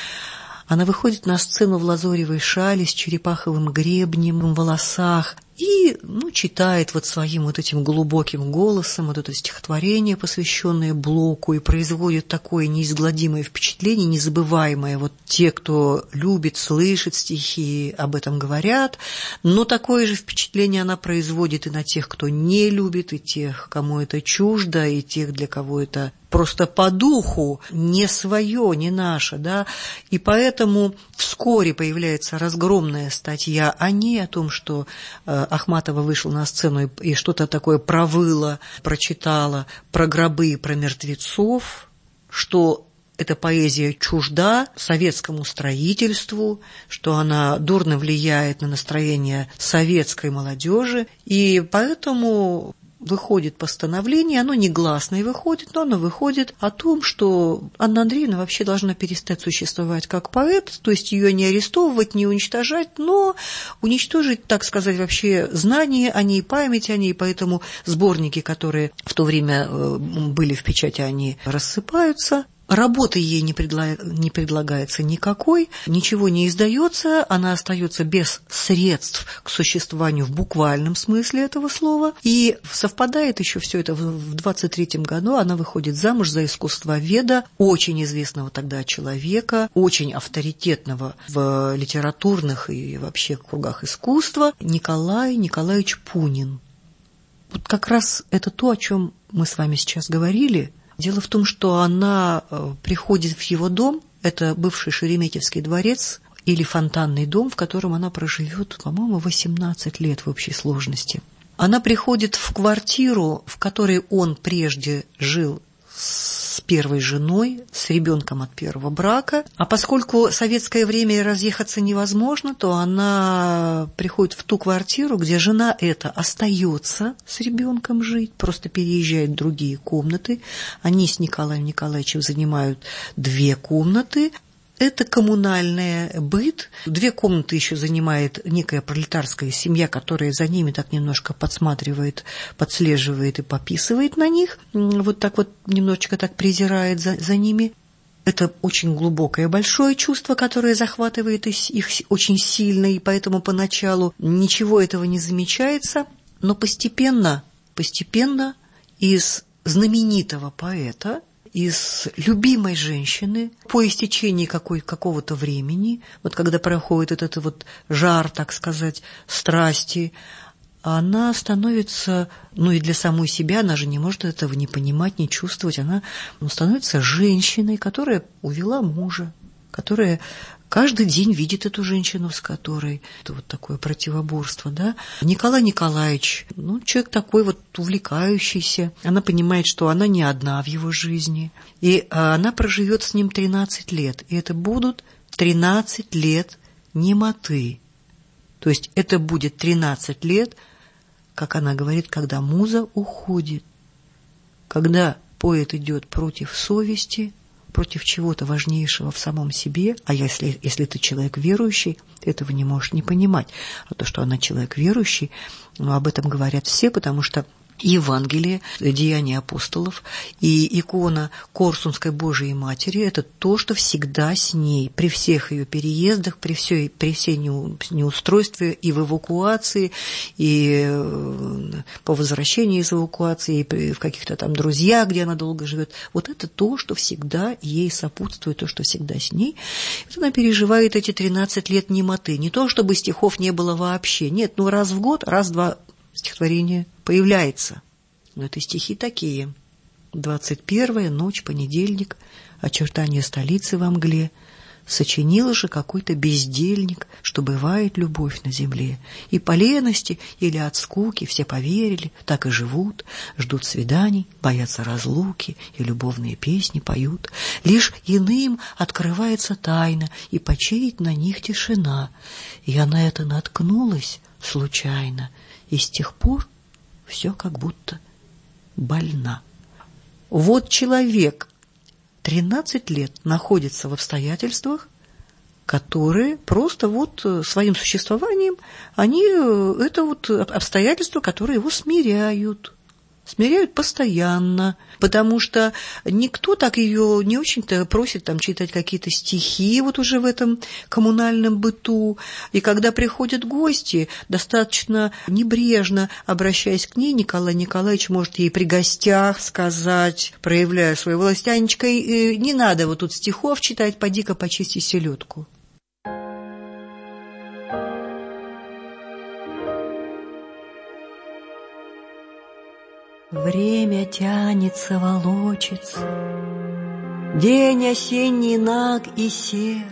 [SPEAKER 3] Она выходит на сцену в лазоревой шали с черепаховым гребнем в волосах и, ну, читает вот своим вот этим глубоким голосом вот это стихотворение, посвященное Блоку, и производит такое неизгладимое впечатление, незабываемое. Вот те, кто любит, слышит стихи, об этом говорят, но такое же впечатление она производит и на тех, кто не любит, и тех, кому это чуждо, и тех, для кого это просто по духу, не свое, не наше, да, и поэтому вскоре появляется разгромная статья о ней, о том, что э, Ахматова вышла на сцену и, и что-то такое провыла, прочитала про гробы и про мертвецов, что эта поэзия чужда советскому строительству, что она дурно влияет на настроение советской молодежи, и поэтому выходит постановление, оно негласное выходит, но оно выходит о том, что Анна Андреевна вообще должна перестать существовать как поэт, то есть ее не арестовывать, не уничтожать, но уничтожить, так сказать, вообще знания о ней, память о ней, поэтому сборники, которые в то время были в печати, они рассыпаются. Работы ей не, предла... не предлагается никакой, ничего не издается, она остается без средств к существованию в буквальном смысле этого слова. И совпадает еще все это в двадцать третьем году, она выходит замуж за искусствоведа, очень известного тогда человека, очень авторитетного в литературных и вообще кругах искусства, Николай Николаевич Пунин. Вот как раз это то, о чем мы с вами сейчас говорили. Дело в том, что она приходит в его дом, это бывший Шереметьевский дворец или фонтанный дом, в котором она проживет, по-моему, восемнадцать лет в общей сложности. Она приходит в квартиру, в которой он прежде жил с первой женой, с ребенком от первого брака. А поскольку в советское время разъехаться невозможно, то она приходит в ту квартиру, где жена эта остается с ребенком жить, просто переезжает в другие комнаты. Они с Николаем Николаевичем занимают две комнаты. Это коммунальный быт. Две комнаты еще занимает некая пролетарская семья, которая за ними так немножко подсматривает, подслеживает и пописывает на них. Вот так вот немножечко так презирает за, за ними. Это очень глубокое, большое чувство, которое захватывает их очень сильно, и поэтому поначалу ничего этого не замечается. Но постепенно, постепенно из знаменитого поэта, из любимой женщины по истечении какой, какого-то времени, вот когда проходит этот вот жар, так сказать, страсти, она становится, ну и для самой себя, она же не может этого не понимать, не чувствовать, она ну, становится женщиной, которая увела мужа, которая каждый день видит эту женщину, с которой это вот такое противоборство, да. Николай Николаевич, ну, человек такой вот увлекающийся. Она понимает, что она не одна в его жизни. И она проживет с ним тринадцать лет. И это будут тринадцать лет немоты. То есть это будет тринадцать лет, как она говорит, когда муза уходит. Когда поэт идет против совести, против чего-то важнейшего в самом себе, а если, если ты человек верующий, ты этого не можешь не понимать. А то, что она человек верующий, ну, об этом говорят все, потому что Евангелие, Деяния апостолов и икона Корсунской Божией Матери – это то, что всегда с ней, при всех ее переездах, при всей, при всей неустройстве и в эвакуации, и по возвращении из эвакуации, и в каких-то там друзьях, где она долго живет. Вот это то, что всегда ей сопутствует, то, что всегда с ней. Вот она переживает эти тринадцать лет немоты. Не то, чтобы стихов не было вообще. Нет, ну раз в год, раз-два стихотворение появляется. Но это стихи такие. двадцать первая ночь, понедельник, очертания столицы во мгле. Сочинил же какой-то бездельник, что бывает любовь на земле. И по лености или от скуки все поверили, так и живут, ждут свиданий, боятся разлуки и любовные песни поют. Лишь иным открывается тайна, и почеет на них тишина. Я на это наткнулась случайно, и с тех пор все как будто больна. Вот человек тринадцать лет находится в обстоятельствах, которые просто вот своим существованием, они, это вот обстоятельства, которые его смиряют. Смиряют постоянно, потому что никто так ее не очень-то просит там читать какие-то стихи вот уже в этом коммунальном быту. И когда приходят гости, достаточно небрежно обращаясь к ней, Николай Николаевич может ей при гостях сказать, проявляя свою власть: Анечка, не надо вот тут стихов читать, поди-ка почисти селедку. Время тянется, волочится, день осенний наг и сер.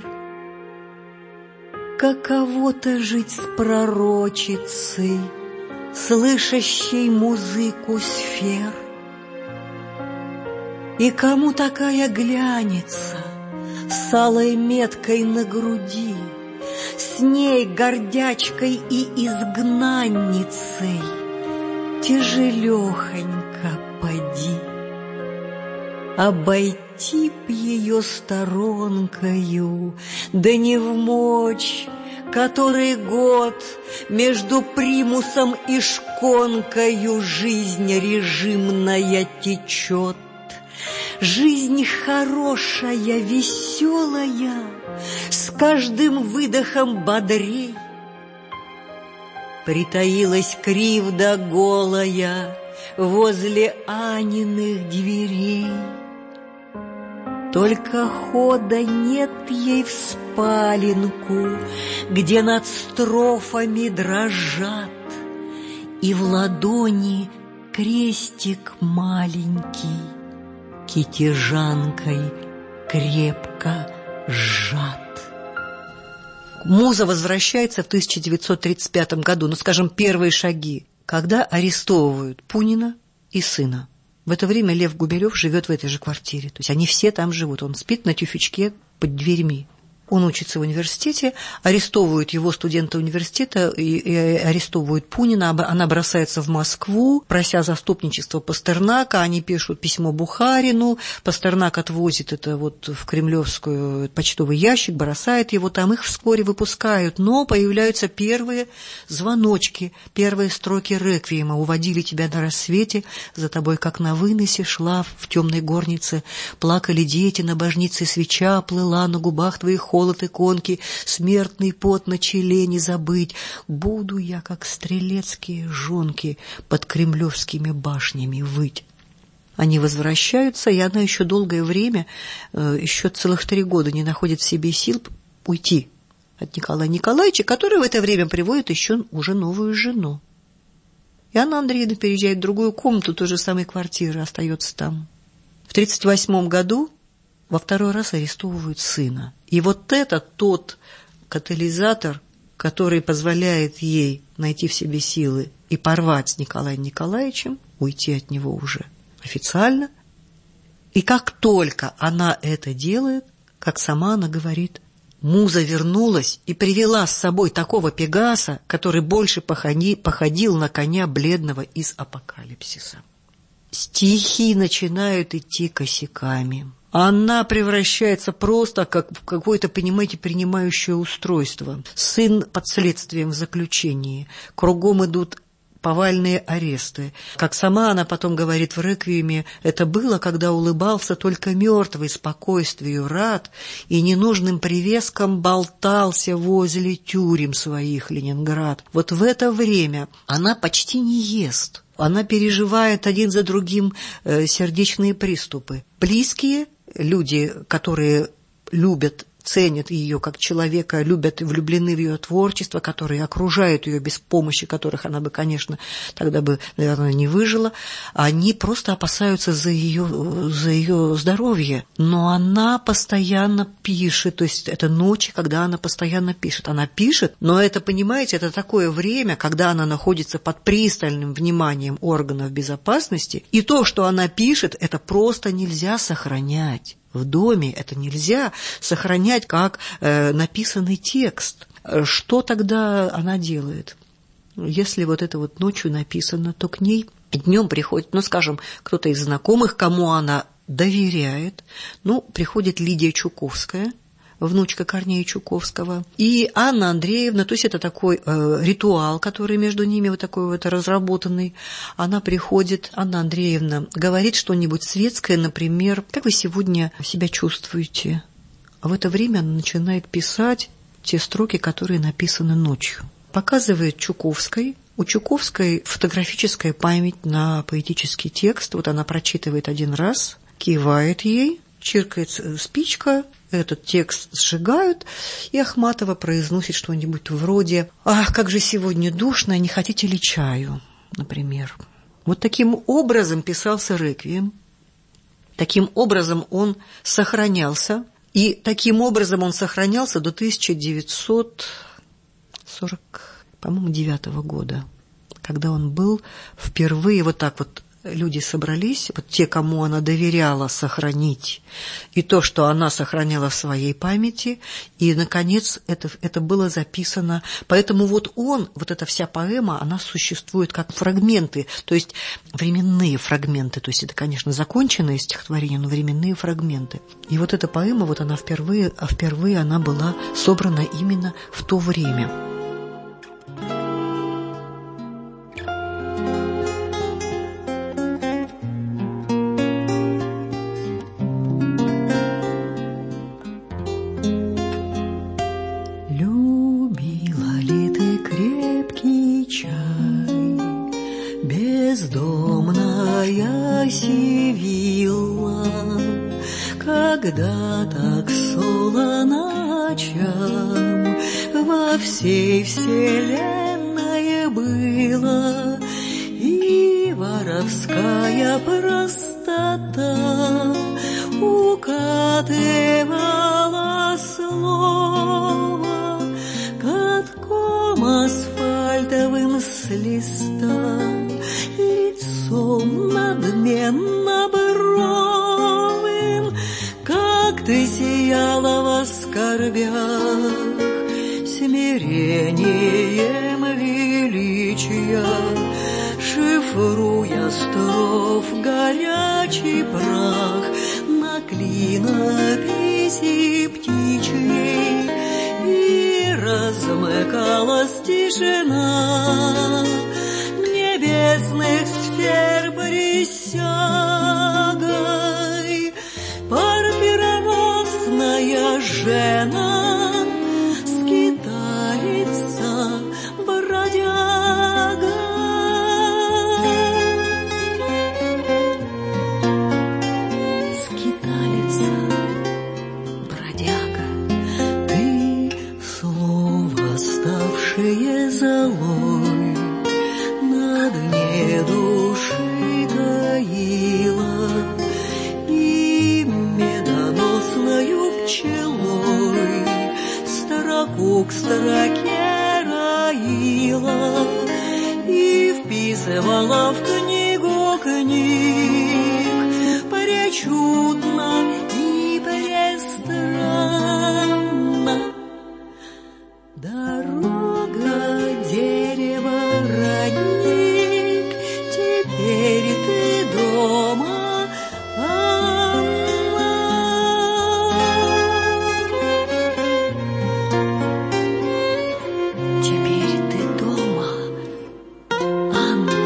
[SPEAKER 3] Каково-то жить с пророчицей, слышащей музыку сфер. И кому такая глянется с алой меткой на груди, с ней гордячкой и изгнанницей, тяжелёхонько поди. Обойти б ее сторонкою, да не вмочь, который год между примусом и шконкою жизнь режимная течет. Жизнь хорошая, веселая, с каждым выдохом бодрей. Притаилась кривда голая возле Аниных дверей. Только хода нет ей в спаленку, где над строфами дрожат, и в ладони крестик маленький, китежанкой крепко сжат. Муза возвращается в тысяча девятьсот тридцать пятом году, ну, скажем, первые шаги, когда арестовывают Пунина и сына. В это время Лев Гумилев живет в этой же квартире. То есть они все там живут. Он спит на тюфячке под дверьми. Он учится в университете, арестовывают его студента университета, и, и арестовывают Пунина, она бросается в Москву, прося заступничество Пастернака, они пишут письмо Бухарину, Пастернак отвозит это вот в кремлевскую почтовый ящик, бросает его там, их вскоре выпускают, но появляются первые звоночки, первые строки реквиема: «Уводили тебя на рассвете, за тобой, как на выносе, шла в темной горнице, плакали дети, на божнице свеча плыла, на губах твоих холод иконки, смертный пот на челе не забыть. Буду я, как стрелецкие жонки, под кремлевскими башнями выть». Они возвращаются, и она еще долгое время, еще целых три года не находит в себе сил уйти от Николая Николаевича, который в это время приводит еще уже новую жену. И Анна Андреевна переезжает в другую комнату той же самой квартиры, остается там. В тридцать восьмом году во второй раз арестовывают сына. И вот это тот катализатор, который позволяет ей найти в себе силы и порвать с Николаем Николаевичем, уйти от него уже официально. И как только она это делает, как сама она говорит, муза вернулась и привела с собой такого Пегаса, который больше походи, походил на коня бледного из Апокалипсиса. Стихи начинают идти косяками. Она превращается просто как в какое-то, понимаете, принимающее устройство. Сын под следствием в заключении. Кругом идут повальные аресты. Как сама она потом говорит в реквиеме, это было, когда улыбался только мертвый, спокойствию рад, и ненужным привеском болтался возле тюрем своих Ленинград. Вот в это время она почти не ест. Она переживает один за другим э, сердечные приступы. Близкие люди, которые любят, ценят ее как человека, любят и влюблены в ее творчество, которые окружают ее, без помощи которых она бы, конечно, тогда бы, наверное, не выжила, они просто опасаются за ее, за ее здоровье. Но она постоянно пишет, то есть это ночи, когда она постоянно пишет. Она пишет, но это, понимаете, это такое время, когда она находится под пристальным вниманием органов безопасности, и то, что она пишет, это просто нельзя сохранять. В доме это нельзя сохранять как э, написанный текст. Что тогда она делает? Если вот это вот ночью написано, то к ней днем приходит, ну, скажем, кто-то из знакомых, кому она доверяет. Ну, приходит Лидия Чуковская, внучка Корнея Чуковского, и Анна Андреевна, то есть это такой э, ритуал, который между ними вот такой вот разработанный. Она приходит, Анна Андреевна говорит что-нибудь светское, например, как вы сегодня себя чувствуете? А в это время она начинает писать те строки, которые написаны ночью. Показывает Чуковской. У Чуковской фотографическая память на поэтический текст. Вот она прочитывает один раз, кивает ей, чиркает спичка, этот текст сжигают, и Ахматова произносит что-нибудь вроде «Ах, как же сегодня душно, не хотите ли чаю?», например. Вот таким образом писался реквием, таким образом он сохранялся, и таким образом он сохранялся до тысяча девятьсот сорок, по-моему, девятого года, когда он был впервые вот так вот. Люди собрались, вот те, кому она доверяла сохранить, и то, что она сохраняла в своей памяти, и, наконец, это, это было записано. Поэтому вот он, вот эта вся поэма, она существует как фрагменты, то есть временные фрагменты, то есть это, конечно, законченное стихотворение, но временные фрагменты. И вот эта поэма, вот она впервые, а впервые она была собрана именно в то время.
[SPEAKER 5] Когда так солоно ночам во всей вселенной было, и воровская простота укатывала слово катком асфальтовым с листа, лицом надменно
[SPEAKER 3] скорбях, смирением величия, шифруя строф горячий прах на клинописи птичьей, и размыкалась тишина небесных сфер присягой. Парфироносная жена, скиталица, бродяга. Скиталица, бродяга, ты слово, ставшее золой, на дне души таила, и медоносною пчелой строку к строке роила, и вписывала в книгу книг пречудно и престранно. Дорога, дерево, родник, теперь ты дома, Анна. Теперь ты дома, Анна.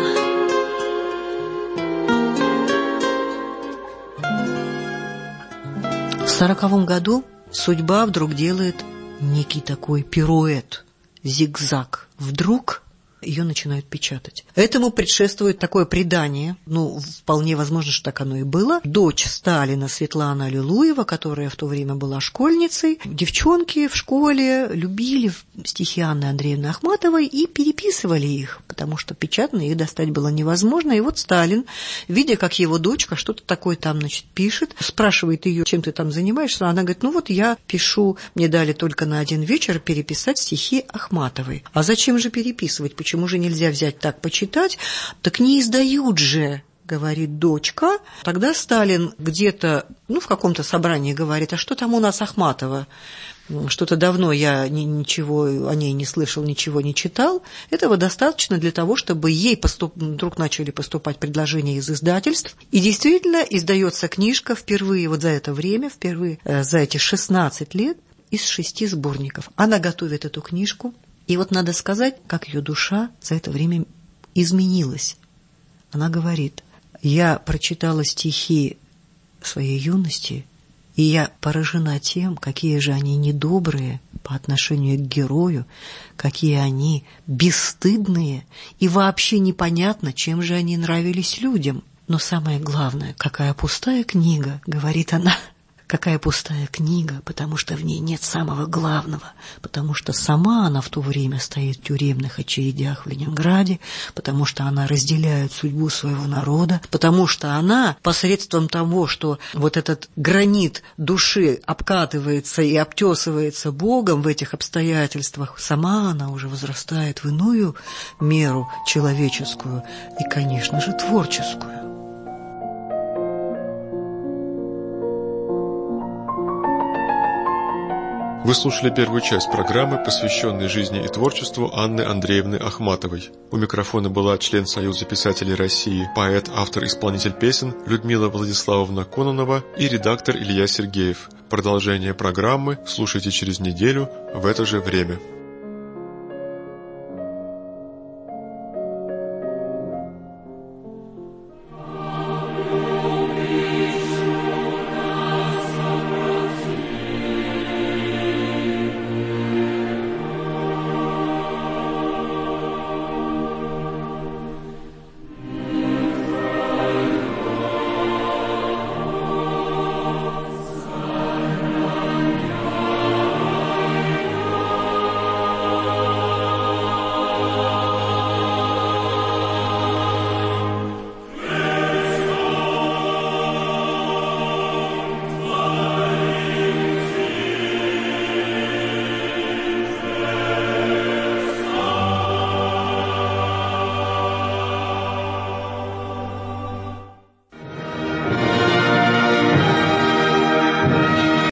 [SPEAKER 3] В сороковом году судьба вдруг делает некий такой пируэт, зигзаг. Вдруг ее начинают печатать. Этому предшествует такое предание, ну, вполне возможно, что так оно и было. Дочь Сталина Светлана Аллилуева, которая в то время была школьницей, девчонки в школе любили стихи Анны Андреевны Ахматовой и переписывали их, потому что печатно их достать было невозможно. И вот Сталин, видя, как его дочка что-то такое там, значит, пишет, спрашивает ее, чем ты там занимаешься. Она говорит, ну вот я пишу, мне дали только на один вечер переписать стихи Ахматовой. А зачем же переписывать? Почему же нельзя взять так почитать? Так не издают же, говорит дочка. Тогда Сталин где-то, ну, в каком-то собрании говорит, а что там у нас Ахматова? Что-то давно я ничего о ней не слышал, ничего не читал. Этого достаточно для того, чтобы ей поступ... вдруг начали поступать предложения из издательств. И действительно издается книжка впервые, вот за это время, впервые за эти шестнадцать лет, из шести сборников. Она готовит эту книжку. И вот надо сказать, как ее душа за это время изменилась. Она говорит, я прочитала стихи своей юности, и я поражена тем, какие же они недобрые по отношению к герою, какие они бесстыдные, и вообще непонятно, чем же они нравились людям. Но самое главное, какая пустая книга, говорит она. Какая пустая книга, потому что в ней нет самого главного, потому что сама она в то время стоит в тюремных очередях в Ленинграде, потому что она разделяет судьбу своего народа, потому что она посредством того, что вот этот гранит души обкатывается и обтесывается Богом в этих обстоятельствах, сама она уже возрастает в иную меру человеческую и, конечно же, творческую.
[SPEAKER 2] Вы слушали первую часть программы, посвященной жизни и творчеству Анны Андреевны Ахматовой. У микрофона была член Союза писателей России, поэт, автор, исполнитель песен Людмила Владиславовна Кононова и редактор Илья Сергеев. Продолжение программы слушайте через неделю в это же время.